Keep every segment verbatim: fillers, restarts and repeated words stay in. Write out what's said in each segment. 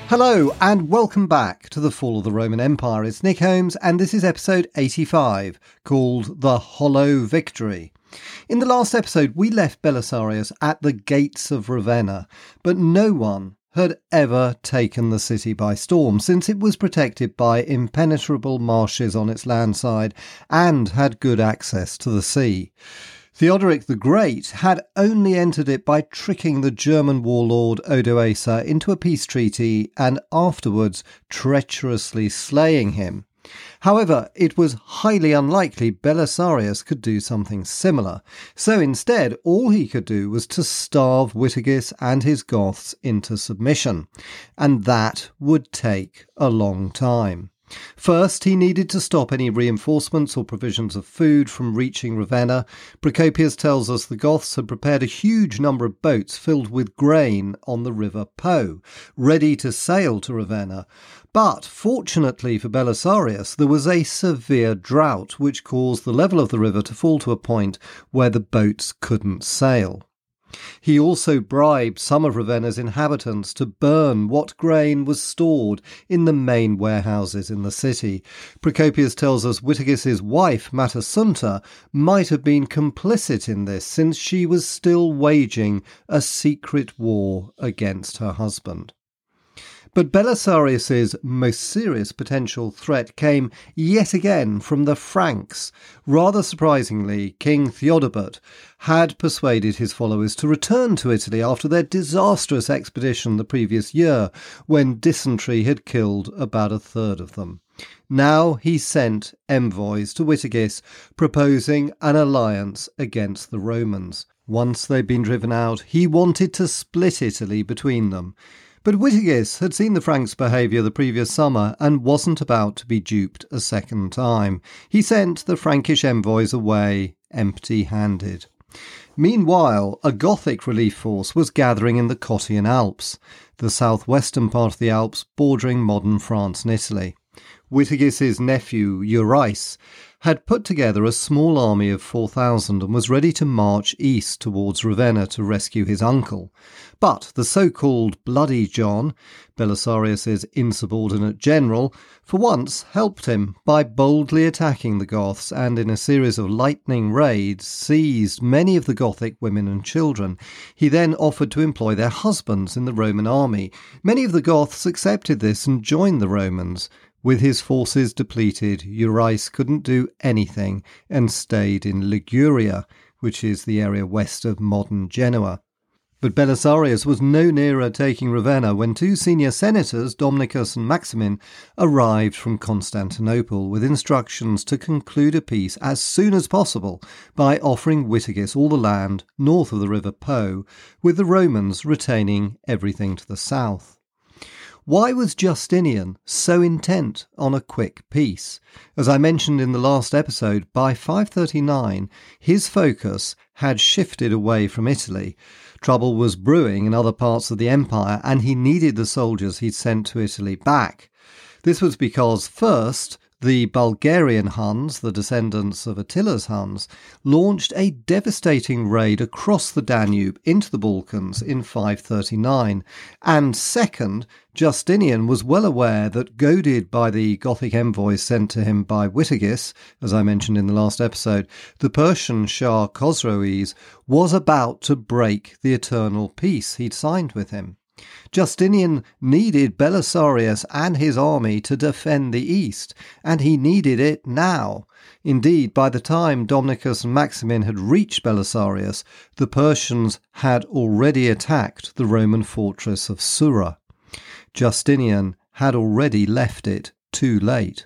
Hello and welcome back to The Fall of the Roman Empire. It's Nick Holmes and this is episode eighty-five, called The Hollow Victory. In the last episode we left Belisarius at the gates of Ravenna, but no one had ever taken the city by storm, since it was protected by impenetrable marshes on its land side and had good access to the sea. Theodoric the Great had only entered it by tricking the German warlord Odoacer into a peace treaty and afterwards treacherously slaying him. However, it was highly unlikely Belisarius could do something similar, so instead all he could do was to starve Witigis and his Goths into submission, and that would take a long time. First, he needed to stop any reinforcements or provisions of food from reaching Ravenna. Procopius tells us the Goths had prepared a huge number of boats filled with grain on the river Po, ready to sail to Ravenna. But, fortunately for Belisarius, there was a severe drought which caused the level of the river to fall to a point where the boats couldn't sail. He also bribed some of Ravenna's inhabitants to burn what grain was stored in the main warehouses in the city. Procopius tells us Witigis's wife, Matasunta, might have been complicit in this, since she was still waging a secret war against her husband. But Belisarius's most serious potential threat came yet again from the Franks. Rather surprisingly, King Theodebert had persuaded his followers to return to Italy after their disastrous expedition the previous year, when dysentery had killed about a third of them. Now he sent envoys to Witigis proposing an alliance against the Romans. Once they'd been driven out, he wanted to split Italy between them. But Witigis had seen the Franks' behaviour the previous summer and wasn't about to be duped a second time. He sent the Frankish envoys away empty-handed. Meanwhile, a Gothic relief force was gathering in the Cottian Alps, the southwestern part of the Alps bordering modern France and Italy. Witigis's nephew, Euryce, had put together a small army of four thousand and was ready to march east towards Ravenna to rescue his uncle. But the so-called Bloody John, Belisarius's insubordinate general, for once helped him by boldly attacking the Goths and in a series of lightning raids seized many of the Gothic women and children. He then offered to employ their husbands in the Roman army. Many of the Goths accepted this and joined the Romans. With his forces depleted, Euryce couldn't do anything and stayed in Liguria, which is the area west of modern Genoa. But Belisarius was no nearer taking Ravenna when two senior senators, Domnicus and Maximin, arrived from Constantinople with instructions to conclude a peace as soon as possible by offering Witigis all the land north of the river Po, with the Romans retaining everything to the south. Why was Justinian so intent on a quick peace? As I mentioned in the last episode, by five thirty-nine, his focus had shifted away from Italy. Trouble was brewing in other parts of the empire, and he needed the soldiers he'd sent to Italy back. This was because, first, the Bulgarian Huns, the descendants of Attila's Huns, launched a devastating raid across the Danube into the Balkans in five thirty-nine. And second, Justinian was well aware that, goaded by the Gothic envoys sent to him by Witigis, as I mentioned in the last episode, the Persian Shah Khosroes was about to break the eternal peace he'd signed with him. Justinian needed Belisarius and his army to defend the east, and he needed it now. Indeed, by the time Domnicus and Maximin had reached Belisarius, the Persians had already attacked the Roman fortress of Sura. Justinian had already left it too late.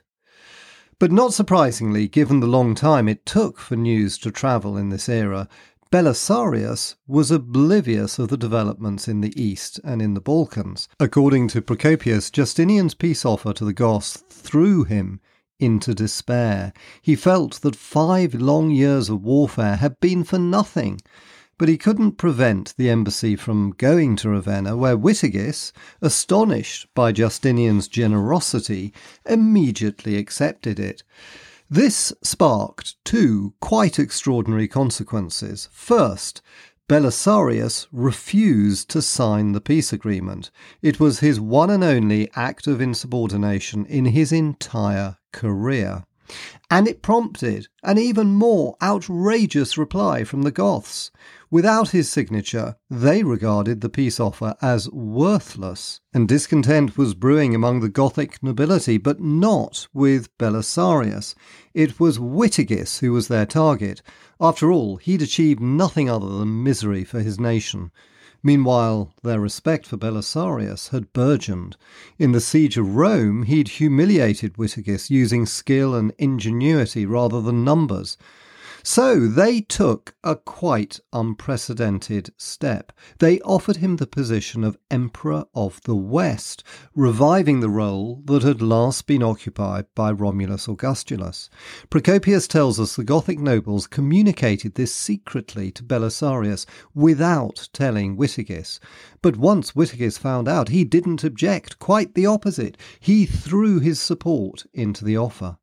But not surprisingly, given the long time it took for news to travel in this era, Belisarius was oblivious of the developments in the east and in the Balkans. According to Procopius, Justinian's peace offer to the Goths threw him into despair. He felt that five long years of warfare had been for nothing, but he couldn't prevent the embassy from going to Ravenna, where Witigis, astonished by Justinian's generosity, immediately accepted it. This sparked two quite extraordinary consequences. First, Belisarius refused to sign the peace agreement. It was his one and only act of insubordination in his entire career. And it prompted an even more outrageous reply from the Goths. Without his signature, they regarded the peace offer as worthless, and discontent was brewing among the Gothic nobility, but not with Belisarius. It was Witigis who was their target. After all, he'd achieved nothing other than misery for his nation. Meanwhile, their respect for Belisarius had burgeoned. In the siege of Rome, he'd humiliated Witigis using skill and ingenuity rather than numbers. So they took a quite unprecedented step. They offered him the position of Emperor of the West, reviving the role that had last been occupied by Romulus Augustulus. Procopius tells us the Gothic nobles communicated this secretly to Belisarius without telling Witigis. But once Witigis found out, he didn't object. Quite the opposite. He threw his support into the offer.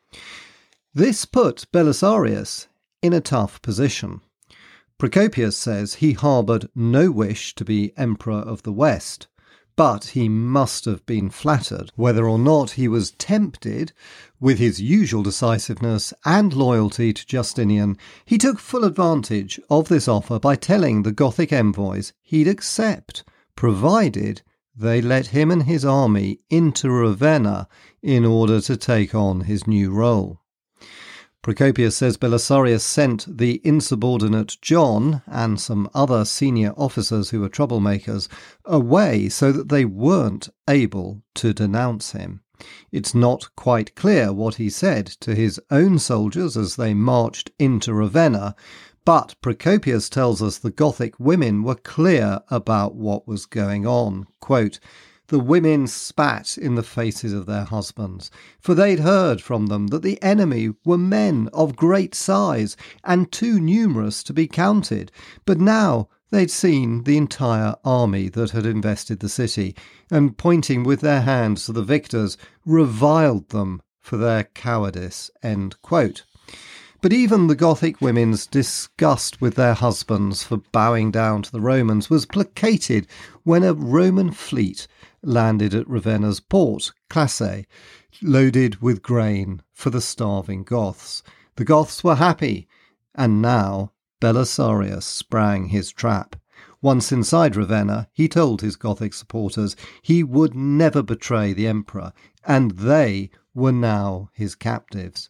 This put Belisarius in a tough position. Procopius says he harboured no wish to be Emperor of the West, but he must have been flattered. Whether or not he was tempted, with his usual decisiveness and loyalty to Justinian, he took full advantage of this offer by telling the Gothic envoys he'd accept, provided they let him and his army into Ravenna in order to take on his new role. Procopius says Belisarius sent the insubordinate John and some other senior officers who were troublemakers away so that they weren't able to denounce him. It's not quite clear what he said to his own soldiers as they marched into Ravenna, but Procopius tells us the Gothic women were clear about what was going on. Quote, "The women spat in the faces of their husbands, for they'd heard from them that the enemy were men of great size and too numerous to be counted. But now they'd seen the entire army that had invested the city, and pointing with their hands to the victors, reviled them for their cowardice." End quote. But even the Gothic women's disgust with their husbands for bowing down to the Romans was placated when a Roman fleet landed at Ravenna's port, Classe, loaded with grain for the starving Goths. The Goths were happy, and now Belisarius sprang his trap. Once inside Ravenna, he told his Gothic supporters he would never betray the emperor, and they were now his captives.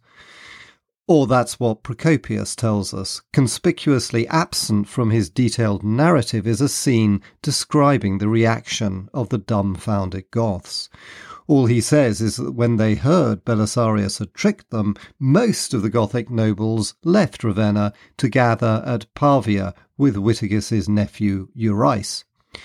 Or that's what Procopius tells us. Conspicuously absent from his detailed narrative is a scene describing the reaction of the dumbfounded Goths. All he says is that when they heard Belisarius had tricked them, most of the Gothic nobles left Ravenna to gather at Pavia with Witigis's nephew Euryce.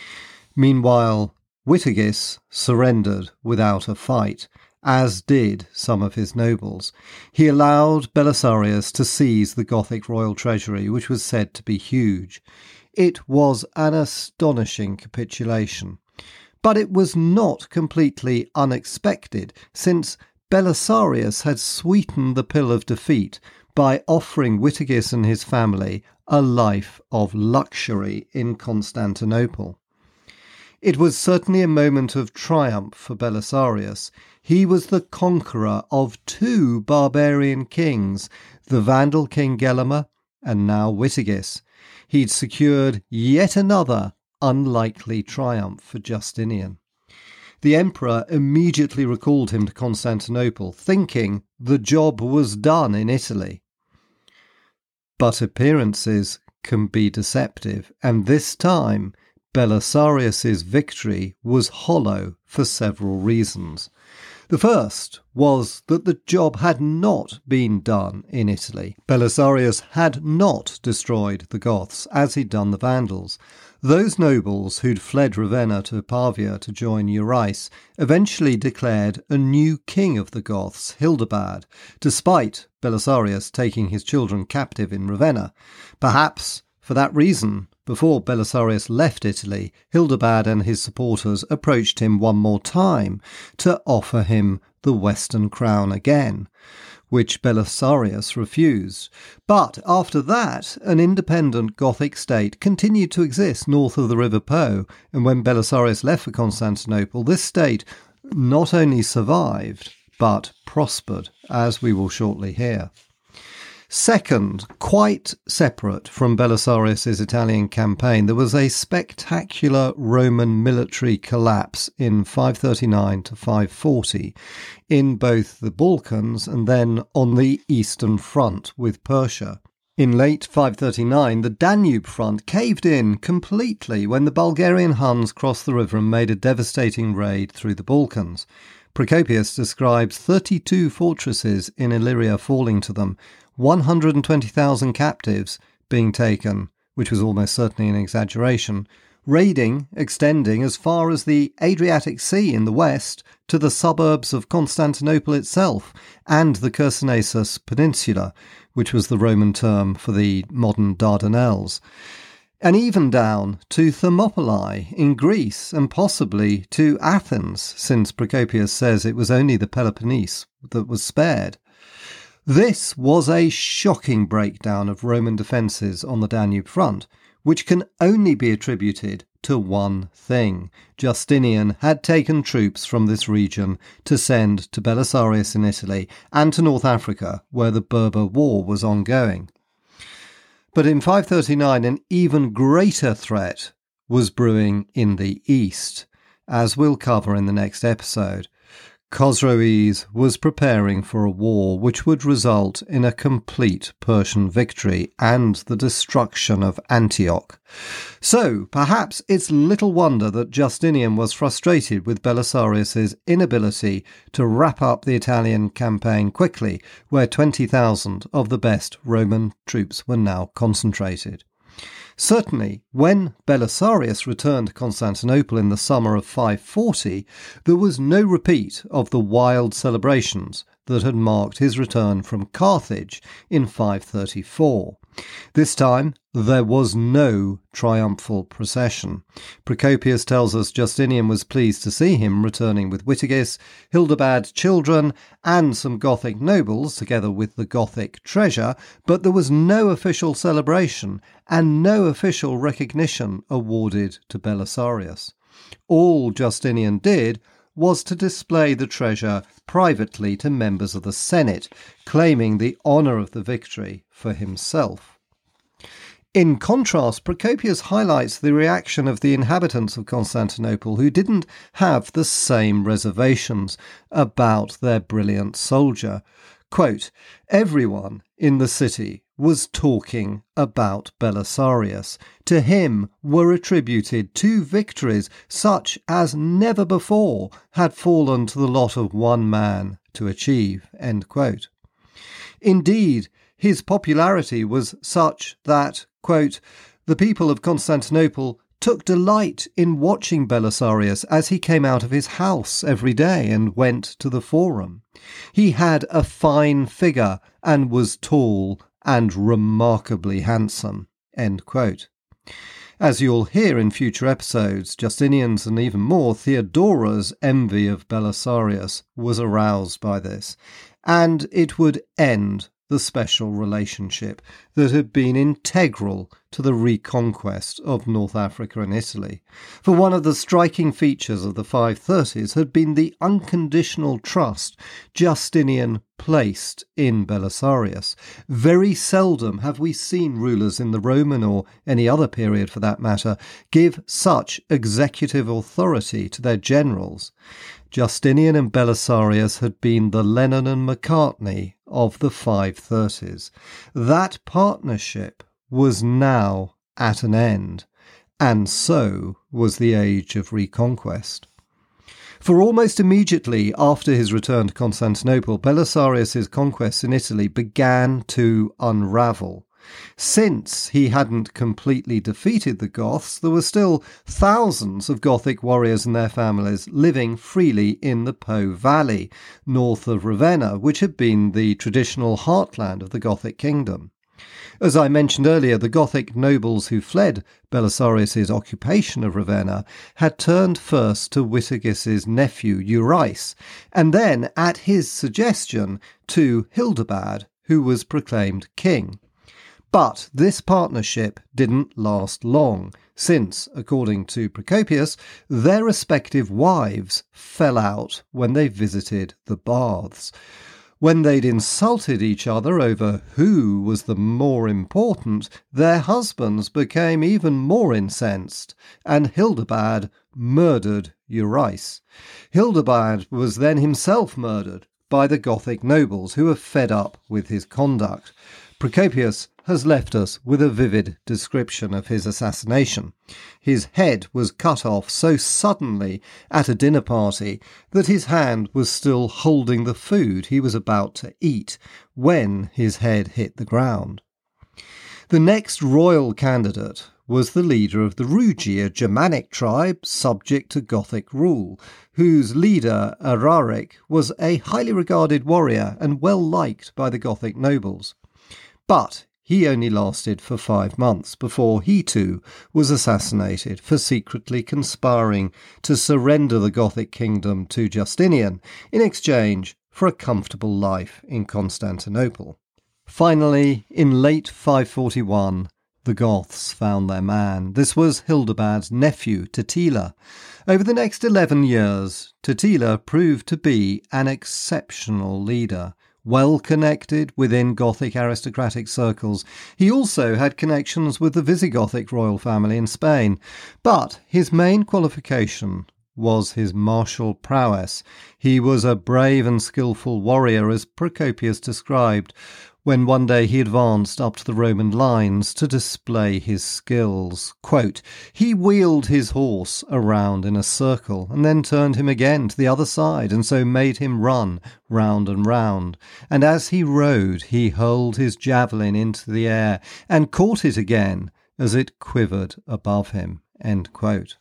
Meanwhile, Witigis surrendered without a fight, as did some of his nobles. He allowed Belisarius to seize the Gothic royal treasury, which was said to be huge. It was an astonishing capitulation. But it was not completely unexpected, since Belisarius had sweetened the pill of defeat by offering Witigis and his family a life of luxury in Constantinople. It was certainly a moment of triumph for Belisarius. He was the conqueror of two barbarian kings, the Vandal king Gelimer and now Witigis. He'd secured yet another unlikely triumph for Justinian. The emperor immediately recalled him to Constantinople, thinking the job was done in Italy. But appearances can be deceptive, and this time Belisarius's victory was hollow for several reasons. The first was that the job had not been done in Italy. Belisarius had not destroyed the Goths, as he'd done the Vandals. Those nobles who'd fled Ravenna to Pavia to join Euryce eventually declared a new king of the Goths, Hildebald, despite Belisarius taking his children captive in Ravenna. Perhaps for that reason, before Belisarius left Italy, Hildebald and his supporters approached him one more time to offer him the Western crown again. which Belisarius refused. But after that, an independent Gothic state continued to exist north of the River Po, and when Belisarius left for Constantinople, this state not only survived, but prospered, as we will shortly hear. Second, quite separate from Belisarius' Italian campaign, there was a spectacular Roman military collapse in five thirty-nine to five forty in both the Balkans and then on the Eastern Front with Persia. In late five thirty-nine, the Danube front caved in completely when the Bulgarian Huns crossed the river and made a devastating raid through the Balkans. Procopius describes thirty-two fortresses in Illyria falling to them, one hundred twenty thousand captives being taken, which was almost certainly an exaggeration, raiding extending as far as the Adriatic Sea in the west to the suburbs of Constantinople itself and the Chersonesus Peninsula, which was the Roman term for the modern Dardanelles, and even down to Thermopylae in Greece and possibly to Athens, since Procopius says it was only the Peloponnese that was spared. This was a shocking breakdown of Roman defences on the Danube front, which can only be attributed to one thing. Justinian had taken troops from this region to send to Belisarius in Italy and to North Africa, where the Berber War was ongoing. But in five thirty-nine, an even greater threat was brewing in the east, as we'll cover in the next episode. Khosroes was preparing for a war which would result in a complete Persian victory and the destruction of Antioch. So, perhaps it's little wonder that Justinian was frustrated with Belisarius' inability to wrap up the Italian campaign quickly, where twenty thousand of the best Roman troops were now concentrated. Certainly, when Belisarius returned to Constantinople in the summer of five forty, there was no repeat of the wild celebrations that had marked his return from Carthage in five thirty-four. This time, there was no triumphal procession. Procopius tells us Justinian was pleased to see him returning with Witigis, Hildebad's children, and some Gothic nobles, together with the Gothic treasure, but there was no official celebration and no official recognition awarded to Belisarius. All Justinian did was to display the treasure privately to members of the Senate, claiming the honour of the victory for himself. In contrast, Procopius highlights the reaction of the inhabitants of Constantinople, who didn't have the same reservations about their brilliant soldier. Quote, "Everyone in the city was talking about Belisarius. To him were attributed two victories such as never before had fallen to the lot of one man to achieve." End quote. Indeed, his popularity was such that, quote, "the people of Constantinople took delight in watching Belisarius as he came out of his house every day and went to the forum. He had a fine figure and was tall and remarkably handsome." End quote. As you'll hear in future episodes, Justinian's and even more Theodora's envy of Belisarius was aroused by this, and it would end the special relationship that had been integral to the reconquest of North Africa and Italy. For one of the striking features of the five thirties had been the unconditional trust Justinian placed in Belisarius. Very seldom have we seen rulers in the Roman or any other period for that matter give such executive authority to their generals. Justinian and Belisarius had been the Lennon and McCartney of the five thirties. That partnership was now at an end, and so was the age of reconquest. For almost immediately after his return to Constantinople, Belisarius' conquests in Italy began to unravel. Since he hadn't completely defeated the Goths, there were still thousands of Gothic warriors and their families living freely in the Po Valley, north of Ravenna, which had been the traditional heartland of the Gothic kingdom. As I mentioned earlier, the Gothic nobles who fled Belisarius' occupation of Ravenna had turned first to Witigis's nephew Euryce, and then, at his suggestion, to Hildebald, who was proclaimed king. But this partnership didn't last long, since, according to Procopius, their respective wives fell out when they visited the baths. When they'd insulted each other over who was the more important, their husbands became even more incensed, and Hildebald murdered Euryce. Hildebald was then himself murdered by the Gothic nobles, who were fed up with his conduct. Procopius has left us with a vivid description of his assassination. His head was cut off so suddenly at a dinner party that his hand was still holding the food he was about to eat when his head hit the ground. The next royal candidate was the leader of the Rugi, a Germanic tribe subject to Gothic rule, whose leader, Eraric, was a highly regarded warrior and well liked by the Gothic nobles. But he only lasted for five months before he too was assassinated for secretly conspiring to surrender the Gothic kingdom to Justinian in exchange for a comfortable life in Constantinople. Finally, in late five forty-one, the Goths found their man. This was Hildebald's nephew, Totila. Over the next eleven years, Totila proved to be an exceptional leader. Well connected within Gothic aristocratic circles, he also had connections with the Visigothic royal family in Spain, but his main qualification was his martial prowess. He was a brave and skillful warrior, as Procopius described, when one day he advanced up to the Roman lines to display his skills. Quote, "He wheeled his horse around in a circle, and then turned him again to the other side, and so made him run round and round. And as he rode, he hurled his javelin into the air, and caught it again as it quivered above him." End quote.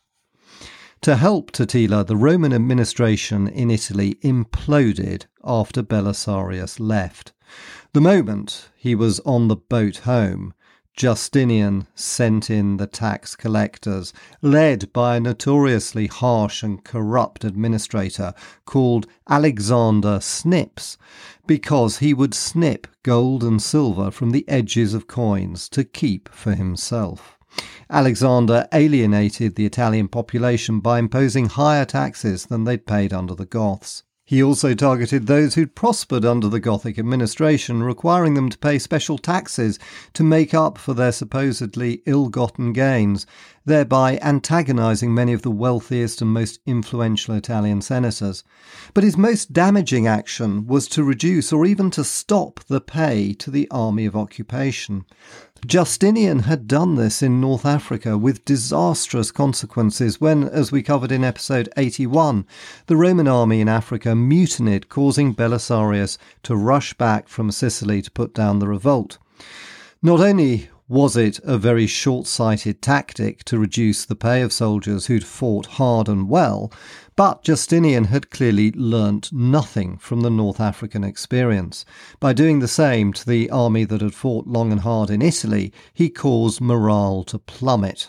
To help Totila, the Roman administration in Italy imploded after Belisarius left. The moment he was on the boat home, Justinian sent in the tax collectors, led by a notoriously harsh and corrupt administrator called Alexander Snips, because he would snip gold and silver from the edges of coins to keep for himself. Alexander alienated the Italian population by imposing higher taxes than they'd paid under the Goths. He also targeted those who'd prospered under the Gothic administration, requiring them to pay special taxes to make up for their supposedly ill-gotten gains, thereby antagonising many of the wealthiest and most influential Italian senators. But his most damaging action was to reduce or even to stop the pay to the army of occupation. Justinian had done this in North Africa with disastrous consequences when, as we covered in episode eighty-one, the Roman army in Africa mutinied, causing Belisarius to rush back from Sicily to put down the revolt. Not only was it a very short-sighted tactic to reduce the pay of soldiers who'd fought hard and well, but Justinian had clearly learnt nothing from the North African experience. By doing the same to the army that had fought long and hard in Italy, he caused morale to plummet.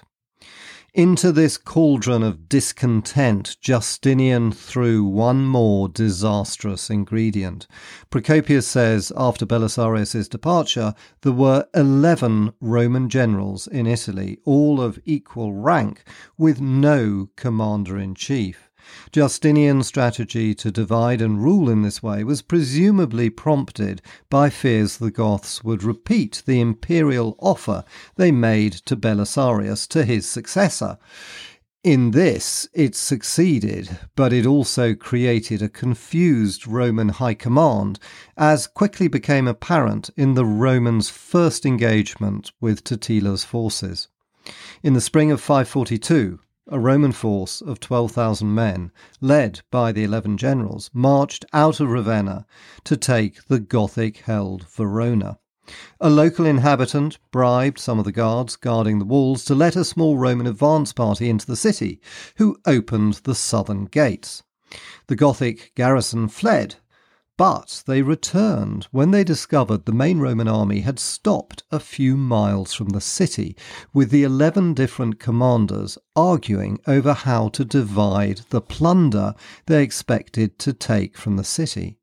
Into this cauldron of discontent, Justinian threw one more disastrous ingredient. Procopius says after Belisarius' departure, there were eleven Roman generals in Italy, all of equal rank, with no commander-in-chief. Justinian's strategy to divide and rule in this way was presumably prompted by fears the Goths would repeat the imperial offer they made to Belisarius, to his successor. In this, it succeeded, but it also created a confused Roman high command, as quickly became apparent in the Romans' first engagement with Totila's forces. In the spring of five forty-two, a Roman force of twelve thousand men, led by the eleven generals, marched out of Ravenna to take the Gothic-held Verona. A local inhabitant bribed some of the guards guarding the walls to let a small Roman advance party into the city, who opened the southern gates. The Gothic garrison fled, But they returned when they discovered the main Roman army had stopped a few miles from the city, with the eleven different commanders arguing over how to divide the plunder they expected to take from the city.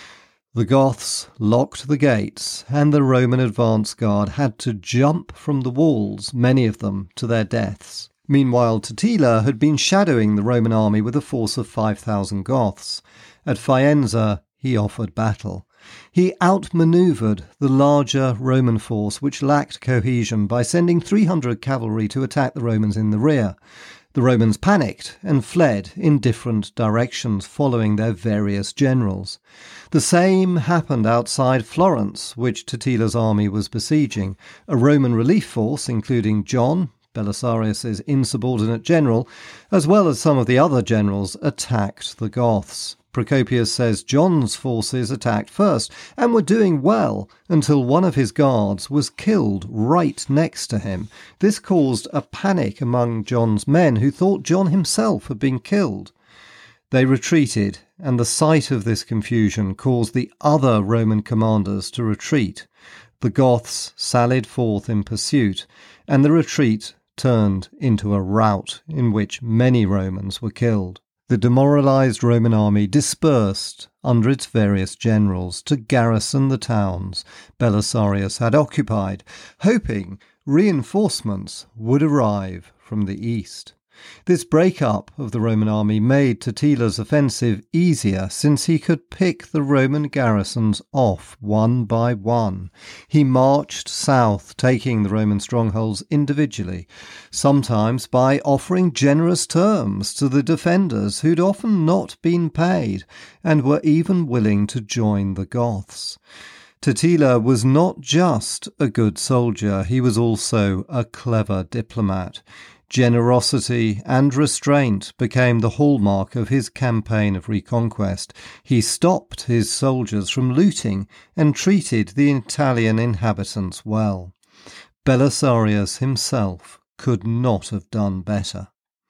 The Goths locked the gates, and the Roman advance guard had to jump from the walls, many of them to their deaths. Meanwhile, Totila had been shadowing the Roman army with a force of five thousand Goths. At Faenza, he offered battle. He outmanoeuvred the larger Roman force, which lacked cohesion, by sending three hundred cavalry to attack the Romans in the rear. The Romans panicked and fled in different directions, following their various generals. The same happened outside Florence, which Totila's army was besieging. A Roman relief force, including John, Belisarius' insubordinate general, as well as some of the other generals, attacked the Goths. Procopius says John's forces attacked first and were doing well until one of his guards was killed right next to him. This caused a panic among John's men, who thought John himself had been killed. They retreated, and the sight of this confusion caused the other Roman commanders to retreat. The Goths sallied forth in pursuit, and the retreat turned into a rout in which many Romans were killed. The demoralized Roman army dispersed under its various generals to garrison the towns Belisarius had occupied, hoping reinforcements would arrive from the east. This break-up of the Roman army made Totila's offensive easier, since he could pick the Roman garrisons off one by one. He marched south, taking the Roman strongholds individually, sometimes by offering generous terms to the defenders who'd often not been paid and were even willing to join the Goths. Totila was not just a good soldier, he was also a clever diplomat. Generosity and restraint became the hallmark of his campaign of reconquest. He stopped his soldiers from looting and treated the Italian inhabitants well. Belisarius himself could not have done better.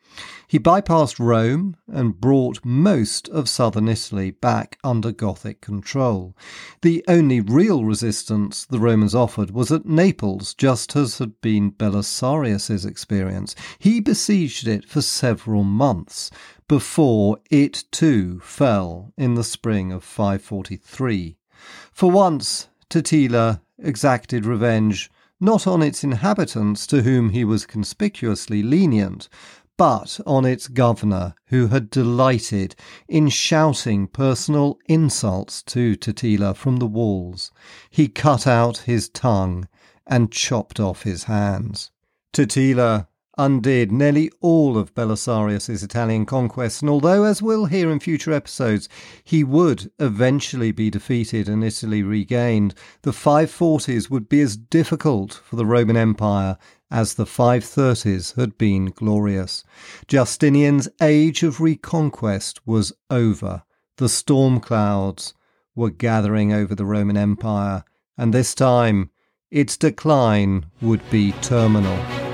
He bypassed Rome and brought most of southern Italy back under Gothic control. The only real resistance the Romans offered was at Naples, just as had been Belisarius' experience. He besieged it for several months before it too fell in the spring of five forty-three. For once, Totila exacted revenge not on its inhabitants, to whom he was conspicuously lenient, but on its governor, who had delighted in shouting personal insults to Totila from the walls. He cut out his tongue and chopped off his hands. Totila undid nearly all of Belisarius' Italian conquests, and although, as we'll hear in future episodes, he would eventually be defeated and Italy regained, the five forties would be as difficult for the Roman Empire as the five thirties had been glorious. Justinian's age of reconquest was over. The storm clouds were gathering over the Roman Empire, and this time its decline would be terminal.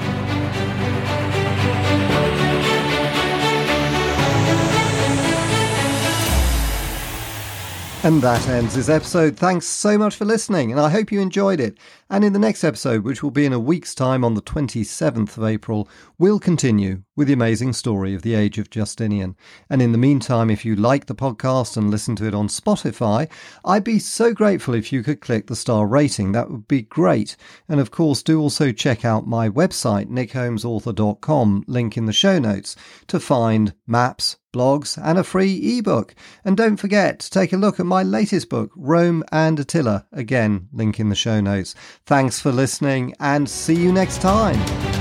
And that ends this episode. Thanks so much for listening, and I hope you enjoyed it. And in the next episode, which will be in a week's time on the twenty-seventh of April, we'll continue with the amazing story of the age of Justinian. And in the meantime, if you like the podcast and listen to it on Spotify, I'd be so grateful if you could click the star rating. That would be great. And of course, do also check out my website, nick holmes author dot com, link in the show notes, to find maps, blogs and a free ebook. And don't forget to take a look at my latest book, Rome and Attila. Again, link in the show notes. Thanks for listening, and see you next time.